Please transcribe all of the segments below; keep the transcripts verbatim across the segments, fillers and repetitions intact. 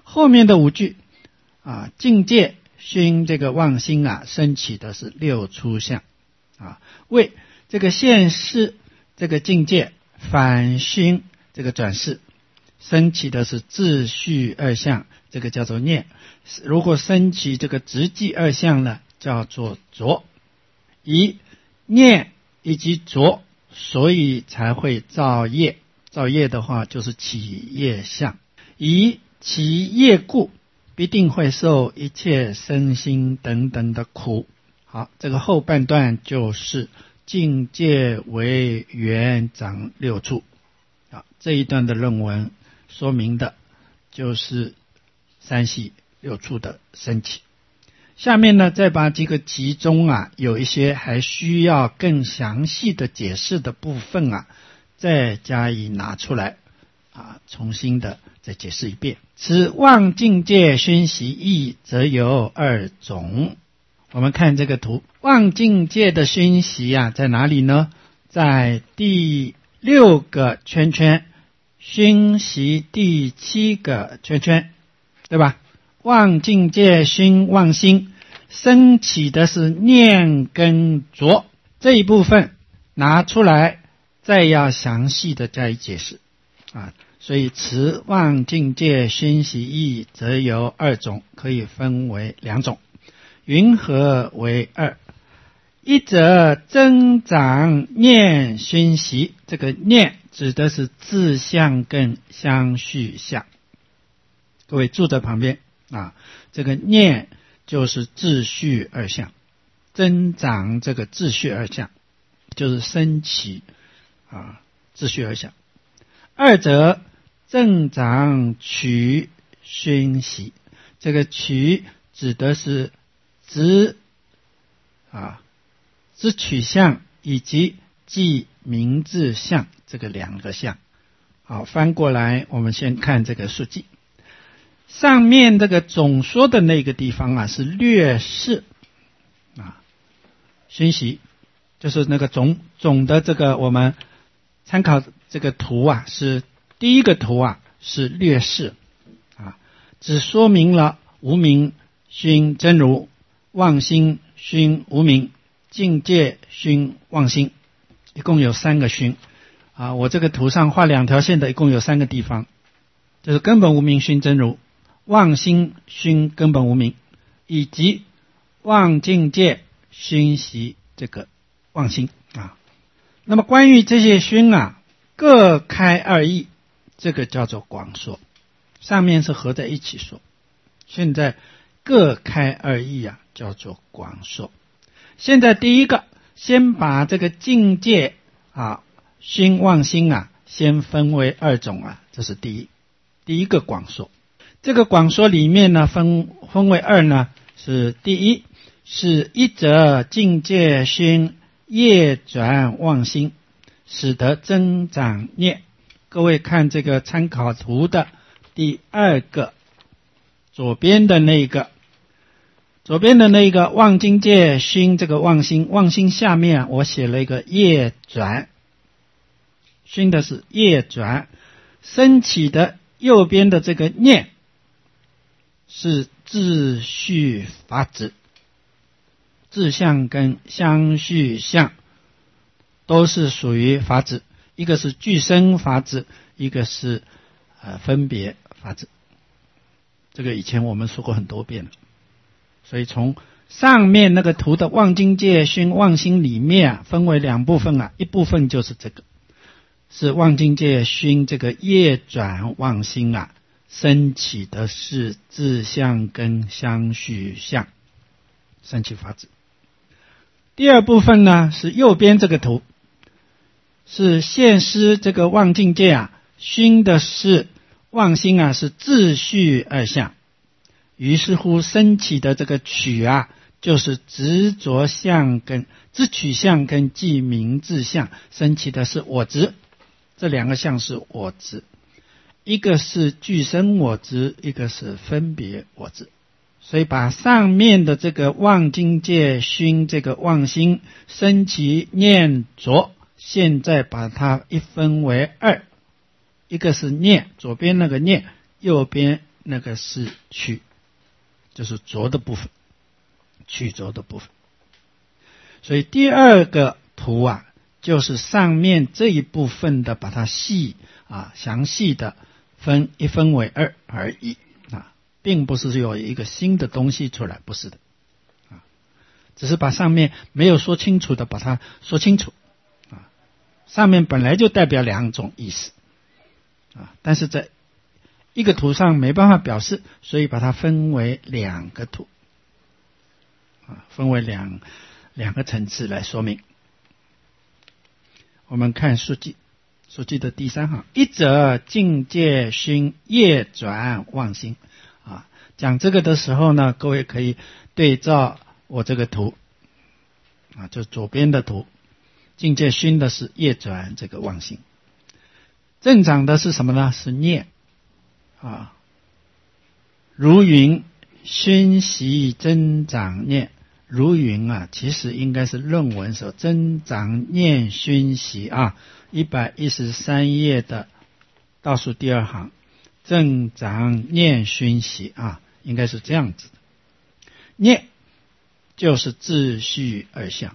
后面的五句啊，境界熏这个妄心啊，升起的是六出相啊，为这个现世这个境界反熏这个转世，升起的是自序二相，这个叫做念。如果升起这个直寂二相呢，叫做着。以念以及着，所以才会造业。造业的话就是起业相，以其业故，必定会受一切身心等等的苦。好，这个后半段就是境界为缘长六处。好，这一段的论文说明的就是三系六处的升起。下面呢，再把这个集中啊，有一些还需要更详细的解释的部分啊，再加以拿出来啊，重新的再解释一遍。此妄境界熏习义，则有二种。我们看这个图，妄境界的熏习啊，在哪里呢？在第六个圈圈，熏习第七个圈圈，对吧？妄境界熏妄心，升起的是念跟着，这一部分拿出来再要详细的加以解释啊。所以此妄境界熏习义，则有二种，可以分为两种。云何为二？一则增长念熏习，这个念指的是自相跟相续相。各位住在旁边啊，这个念就是自序二相，增长这个自序二相就是升起啊自序二相。二则增长取熏习，这个取指的是直啊知取相以及记名字相这个两个相。好，翻过来我们先看这个书记。上面这个总说的那个地方啊，是略示啊，熏习就是那个总总的这个我们参考这个图啊，是第一个图啊是略示啊，只说明了无明熏真如，妄心熏无明，境界熏妄心，一共有三个熏啊。我这个图上画两条线的，一共有三个地方，就是根本无明熏真如，妄心熏根本无明，以及妄境界熏习这个妄心啊。那么关于这些熏啊，各开二义，这个叫做广说。上面是合在一起说，现在各开二义啊，叫做广说。现在第一个，先把这个境界啊熏妄心啊，先分为二种啊，这是第一第一个广说。这个广说里面呢，分分为二呢，是第一是一则境界熏业转妄心，使得增长念。各位看这个参考图的第二个左边的那个左边的那个妄境界熏这个妄心，妄心下面、啊、我写了一个业转，熏的是业转，升起的右边的这个念是自序法子，自相跟相续相都是属于法子，一个是俱生法子，一个是呃分别法子。这个以前我们说过很多遍了。所以从上面那个图的妄境界熏妄心里面啊，分为两部分啊，一部分就是这个，是妄境界熏这个业转妄心啊，升起的是自相跟相续相，升起法子。第二部分呢，是右边这个图，是现施这个妄境界啊，熏的是妄心啊，是自序二相。于是乎升起的这个取啊，就是执着相跟知取相跟记名字相，升起的是我执，这两个相是我执，一个是俱生我执，一个是分别我执。所以把上面的这个妄境界熏这个妄心升起念着，现在把它一分为二，一个是念，左边那个念，右边那个是曲，就是浊的部分，曲浊的部分。所以第二个图啊，就是上面这一部分的把它细啊详细的分一分为二而已啊，并不是有一个新的东西出来，不是的啊，只是把上面没有说清楚的把它说清楚啊。上面本来就代表两种意思啊，但是在一个图上没办法表示，所以把它分为两个图啊，分为两两个层次来说明。我们看书记，书记的第三行，一者境界熏业转妄心啊。讲这个的时候呢，各位可以对照我这个图啊，就左边的图，境界熏的是业转这个妄心，正长的是什么呢？是念啊。如云熏习增长念，如云啊，其实应该是论文所增长念熏习啊，一百一十三页的倒数第二行，增长念熏习啊，应该是这样子的。念就是秩序二相，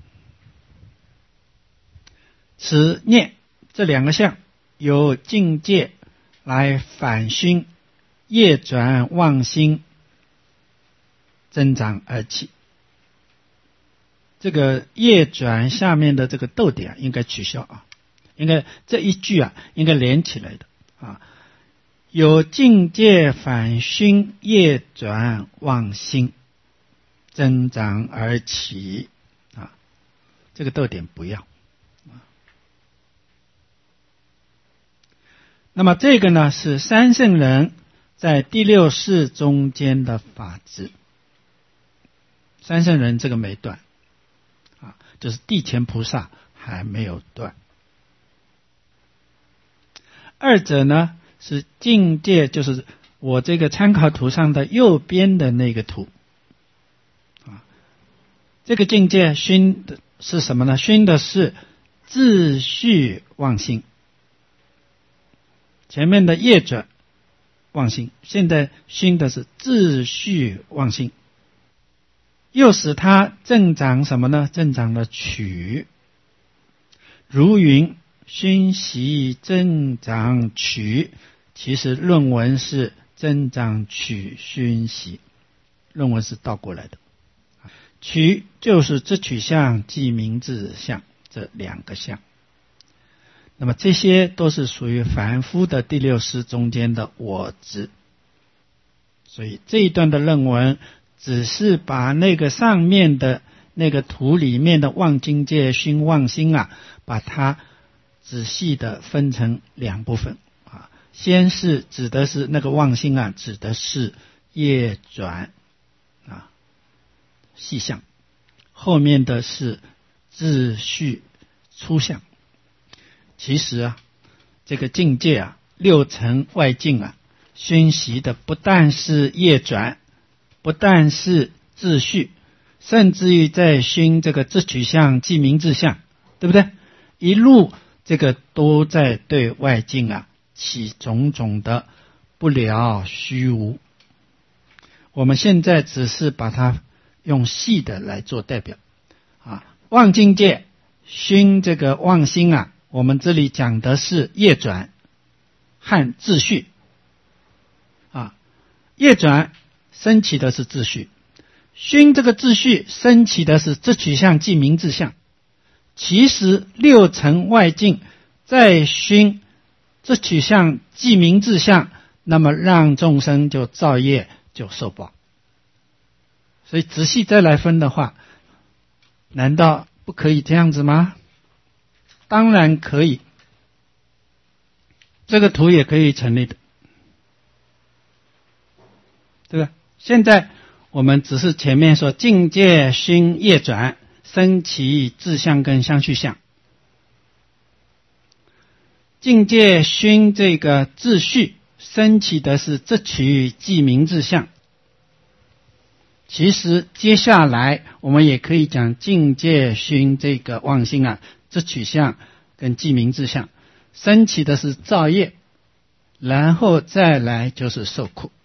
此念这两个相由境界来反熏业转妄心增长而起。这个业转下面的这个逗点应该取消啊，应该这一句啊应该连起来的啊。有境界反熏业转妄心增长而起啊，这个逗点不要啊。那么这个呢是三圣人在第六世中间的法执，三圣人这个没断啊，就是地前菩萨还没有断。二者呢是境界，就是我这个参考图上的右边的那个图啊，这个境界熏的是什么呢？熏的是秩序妄心，前面的业转妄心，现在熏的是秩序妄心，又使它增长什么呢？增长了取。如云熏习增长取，其实论文是增长取熏习，论文是倒过来的。取就是知取相即名字相这两个相，那么这些都是属于凡夫的第六识中间的我执，所以这一段的论文只是把那个上面的那个图里面的妄境界熏妄心啊，把它仔细的分成两部分啊。先是指的是那个妄心啊，指的是业转啊细相，后面的是秩序粗相。其实啊，这个境界啊，六尘外境啊，熏习的不但是业转，不但是秩序，甚至于在熏这个知取相即名字相，对不对？一路这个都在对外境啊起种种的不了虚无。我们现在只是把它用细的来做代表啊，妄境界熏这个妄心啊，我们这里讲的是业转和秩序啊，业转升起的是秩序，熏这个秩序升起的是知取相即名字相。其实六尘外境在熏知取相即名字相，那么让众生就造业就受报。所以仔细再来分的话，难道不可以这样子吗？当然可以，这个图也可以成立的，对吧？现在我们只是前面说境界熏业转生起志相跟相续相，境界熏这个秩序升起的是知取即名字相。其实接下来我们也可以讲境界熏这个妄心啊，知取相跟即名字相升起的是造业，然后再来就是受苦。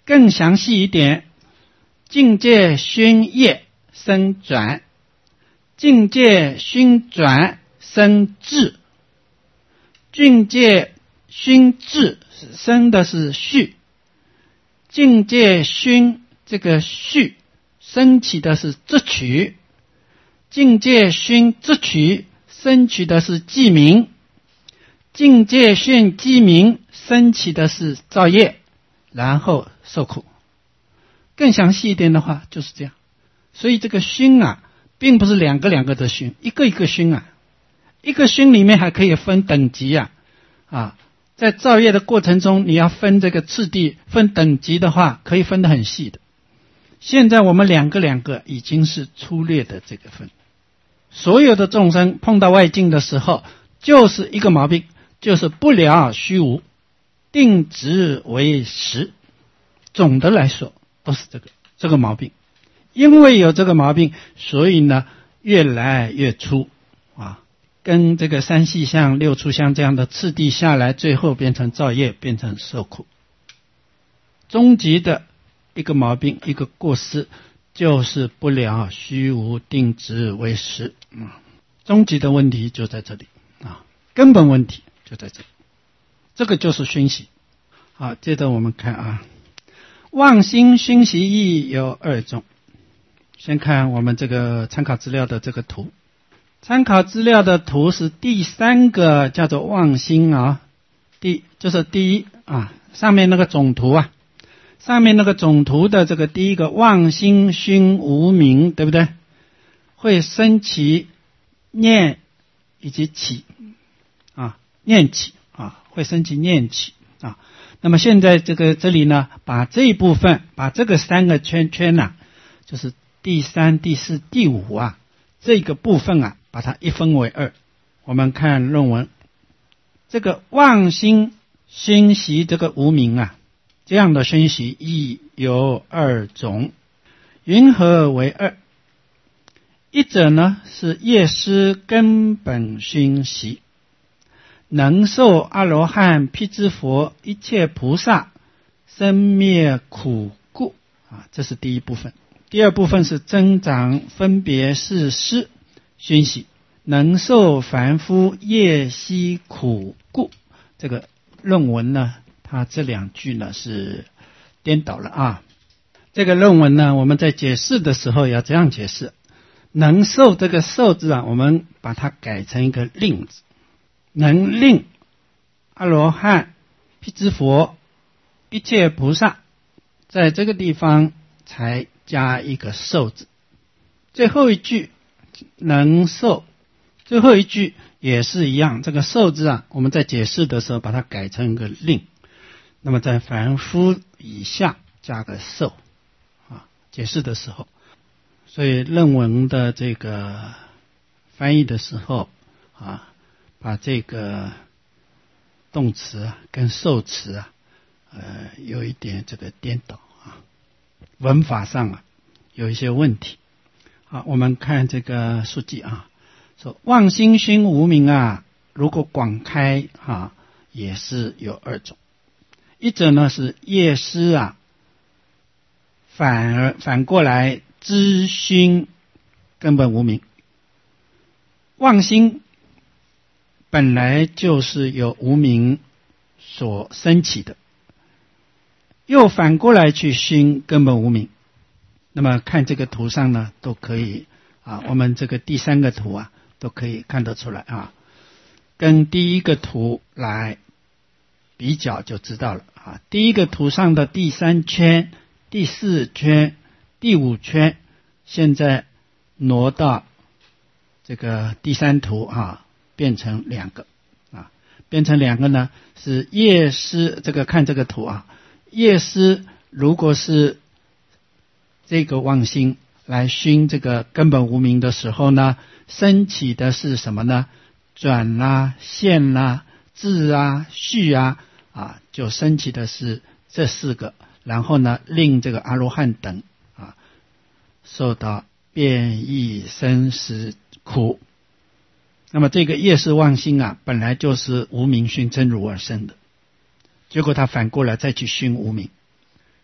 更详细一点，境界熏业生转，境界熏转生智，境界熏智生的是序，境界熏这个序升起的是智取，境界熏智取升起的是记名，境界熏记名升起的是造业，然后受苦。更详细一点的话就是这样。所以这个熏啊并不是两个两个的熏，一个一个熏啊，一个熏里面还可以分等级啊啊，在造业的过程中你要分这个次第分等级的话可以分得很细的。现在我们两个两个已经是粗略的这个分。所有的众生碰到外境的时候就是一个毛病，就是不了虚无，定执为实，总的来说都是这个这个毛病。因为有这个毛病，所以呢越来越粗啊，跟这个三细相六粗相这样的次第下来，最后变成造业，变成受苦。终极的一个毛病，一个过失，就是不了虚无，定执为实。嗯，终极的问题就在这里啊，根本问题就在这里，这个就是熏习。好，接着我们看啊，妄心熏习义有二种。先看我们这个参考资料的这个图，参考资料的图是第三个叫做妄心啊，第就是第一啊，上面那个总图啊，上面那个总图的这个第一个妄心熏无明，对不对？会升起念以及起啊，念起啊，会升起念起啊。那么现在这个这里呢，把这一部分，把这个三个圈圈呐、啊，就是第三、第四、第五啊，这个部分啊，把它一分为二。我们看论文，这个妄心熏习这个无明啊，这样的熏习亦有二种。云何为二？一者呢是业师根本熏习，能受阿罗汉、辟支佛、一切菩萨生灭苦故啊，这是第一部分。第二部分是增长分别事师熏习，能受凡夫业息苦故。这个论文呢，它这两句呢是颠倒了啊。这个论文呢，我们在解释的时候要这样解释：能受这个受字啊，我们把它改成一个令字，能令阿罗汉、辟支佛、一切菩萨在这个地方才加一个受字。最后一句能受，最后一句也是一样，这个受字啊，我们在解释的时候把它改成一个令，那么在凡夫以下加个受啊，解释的时候。所以论文的这个翻译的时候啊，把这个动词啊跟受词啊呃有一点这个颠倒啊，文法上啊有一些问题。好，我们看这个书记啊，说妄心熏无明啊，如果广开啊，也是有二种。一者呢是业师啊，反而反过来知熏根本无明。妄心本来就是由无明所升起的，又反过来去熏根本无明。那么看这个图上呢，都可以啊，我们这个第三个图啊，都可以看得出来啊，跟第一个图来比较就知道了啊。第一个图上的第三圈、第四圈、第五圈，现在挪到这个第三图啊，变成两个啊，变成两个呢是业师。这个看这个图啊，业师如果是这个妄心来熏这个根本无明的时候呢，升起的是什么呢？转啦、现啦、智啊、序啊啊，就升起的是这四个，然后呢令这个阿罗汉等啊受到变异生死苦。那么这个业师妄心啊，本来就是无明熏真如而生的，结果他反过来再去熏无明。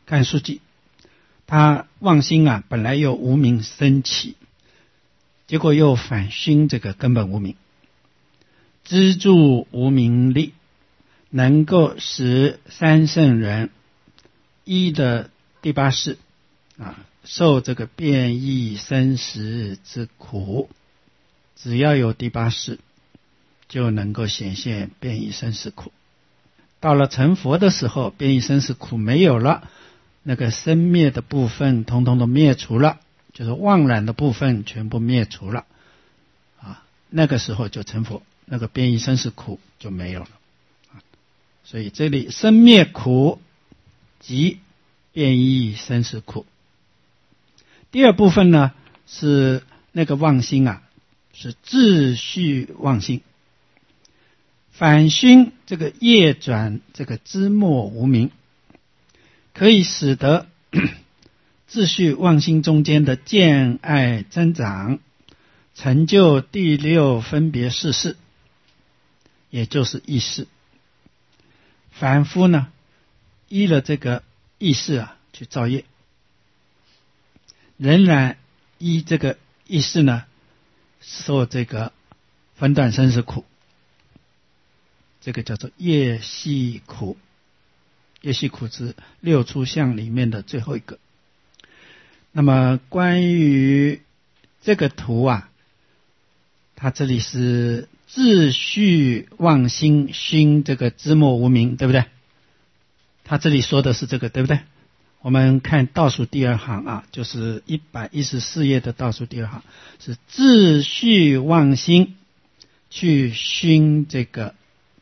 看书记，他妄心啊，本来又无明升起，结果又反熏这个根本无明，资助无明力，能够使三圣人一的第八世啊，受这个变异生死之苦。只要有第八世，就能够显现变异生死苦。到了成佛的时候，变异生死苦没有了，那个生灭的部分统统都灭除了，就是妄染的部分全部灭除了啊，那个时候就成佛，那个变异生死苦就没有了啊。所以这里生灭苦即变异生死苦。第二部分呢，是那个妄心啊，是自续妄心，反熏这个业转这个知末无明，可以使得自续妄心中间的见爱增长，成就第六分别世事，也就是意识。凡夫呢，依了这个意识啊去造业，仍然依这个意识呢受这个分段生死苦，这个叫做业系苦。业系苦是六出相里面的最后一个。那么关于这个图啊，它这里是自续妄心熏这个知末无明，对不对？它这里说的是这个，对不对？我们看倒数第二行啊，就是一百一十四页的倒数第二行，是自续妄心去熏这个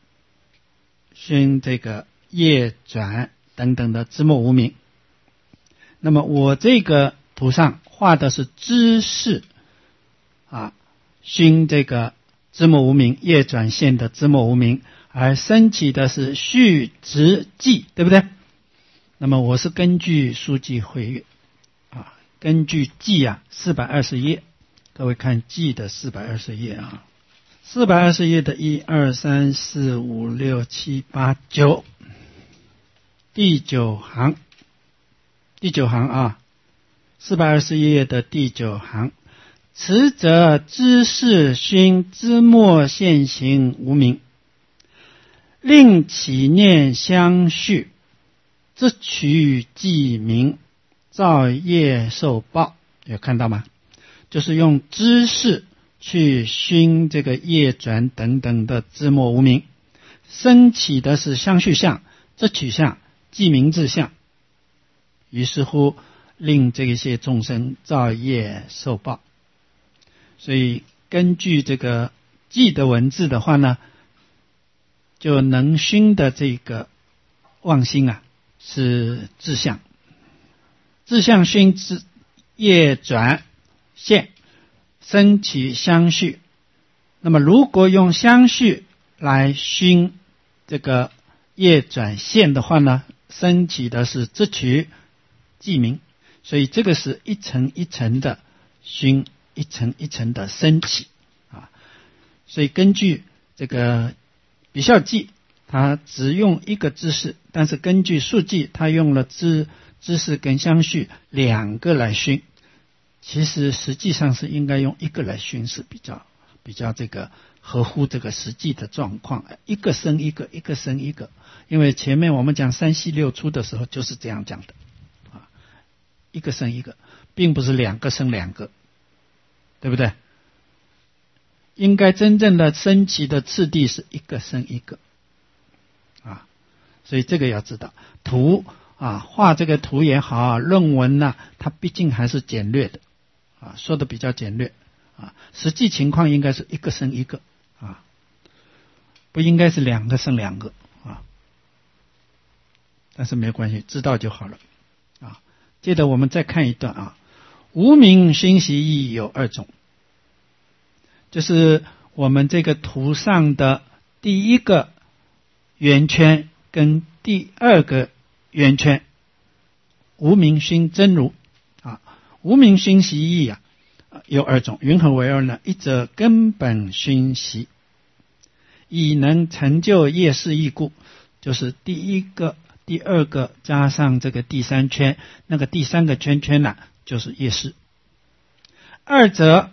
熏这个业转等等的知末无明。那么我这个图上画的是知识啊，熏这个知末无明，业转现的知末无明，而升起的是续执记，对不对？那么我是根据书记会阅啊，根据记啊四百二十页，各位看记的四百二十页啊，四百二十页的一二三四五六七八九，第九行，第九行啊，四百二十页的第九行，此则知识熏知末现行无明，令起念相续，自取记名，造业受报。有看到吗？就是用知识去熏这个业转等等的知末无明，升起的是相续相、自取相、记名自相，于是乎令这些众生造业受报。所以根据这个记的文字的话呢，就能熏的这个妄心啊是自相，自相熏之业转现，升起相续。那么如果用相续来熏这个业转现的话呢，升起的是自取记名，所以这个是一层一层的熏，一层一层的升起啊。所以根据这个比效记，它只用一个知识，但是根据数记，它用了知知识跟相续两个来熏。其实实际上是应该用一个来熏，是比较比较这个合乎这个实际的状况，一个生一个，一个生一个。因为前面我们讲三系六出的时候就是这样讲的啊，一个生一个，并不是两个生两个，对不对？应该真正的升起的次第是一个生一个啊，所以这个要知道。图啊，画这个图也好，论文呢、啊，它毕竟还是简略的啊，说的比较简略啊，实际情况应该是一个生一个啊，不应该是两个生两个啊。但是没有关系，知道就好了啊。接着我们再看一段啊，无明熏习义有二种，就是我们这个图上的第一个圆圈跟第二个圆圈，无明熏真如啊，无明熏习义啊有二种，云何为二呢？一则根本熏习，以能成就业事义故，就是第一个第二个加上这个第三圈，那个第三个圈圈呢、啊、就是业识。二者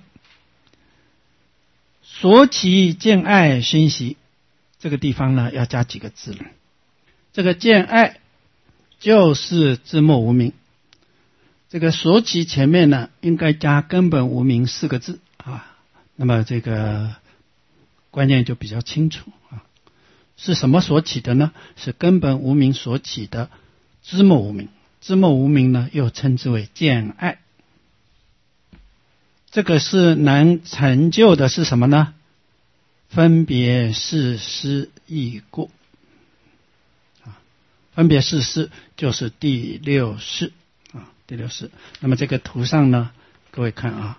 所起见爱熏习，这个地方呢要加几个字了。这个见爱就是知末无明，这个所起前面呢应该加根本无明四个字啊，那么这个观念就比较清楚啊。是什么所起的呢？是根本无明所起的知末无明。知末无明呢又称之为见爱。这个是能成就的是什么呢？分别事师义故啊，分别事师就是第六识啊，第六识。那么这个图上呢，各位看啊，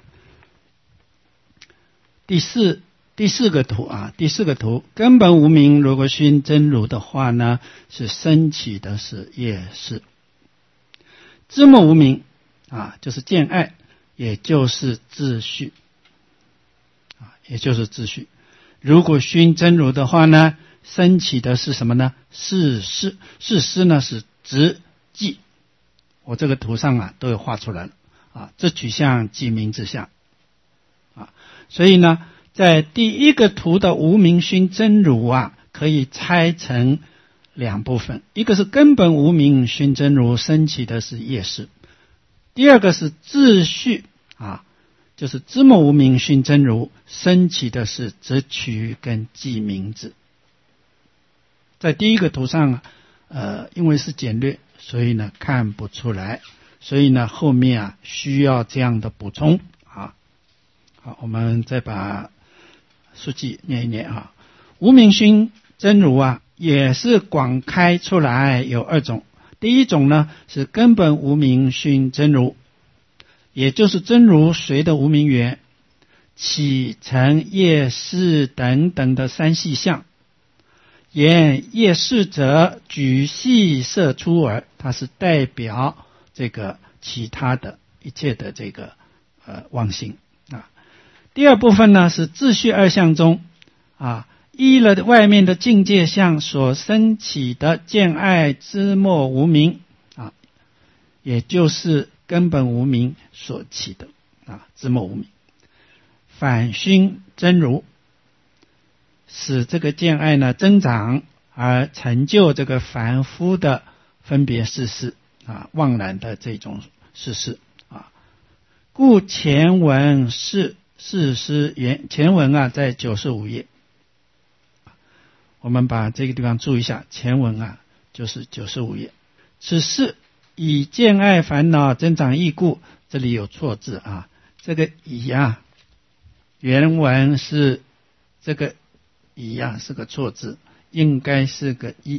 第四第四个图啊，第四个图，根本无明如果熏真如的话呢，是升起的是业识。知末无明啊，就是见爱，也就是秩序啊，也就是秩序。如果熏真如的话呢，升起的是什么呢？事师。事师呢是直记，我这个图上啊都有画出来了啊，这取相即名之相啊，所以呢，在第一个图的无明熏真如啊，可以拆成两部分，一个是根本无明熏真如升起的是业识，第二个是秩序啊，就是知末无明熏真如升起的是直取跟记名字。在第一个图上呃，因为是简略，所以呢看不出来，所以呢后面啊需要这样的补充啊。好，我们再把书记念一念啊。无明熏真如啊，也是广开出来有二种。第一种呢是根本无明熏真如，也就是真如随的无明缘起成业识等等的三细相，言业识者举细色出耳，它是代表这个其他的一切的这个呃妄心啊。第二部分呢是秩序二相中啊，依了外面的境界相所升起的见爱知末无明啊，也就是根本无明所起的啊知末无明，反熏真如，使这个见爱呢增长，而成就这个凡夫的分别事事啊，妄然的这种事事啊。故前文是事师言，前文啊在九十五页，我们把这个地方注意一下，前文啊就是九十五页。此事以见爱烦恼增长义故，这里有错字啊，这个以啊原文是这个以啊是个错字，应该是个一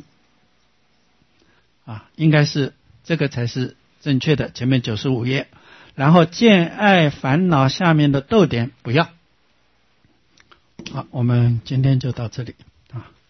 啊，应该是这个才是正确的，前面九十五页，然后见爱烦恼下面的逗点不要。好，我们今天就到这里。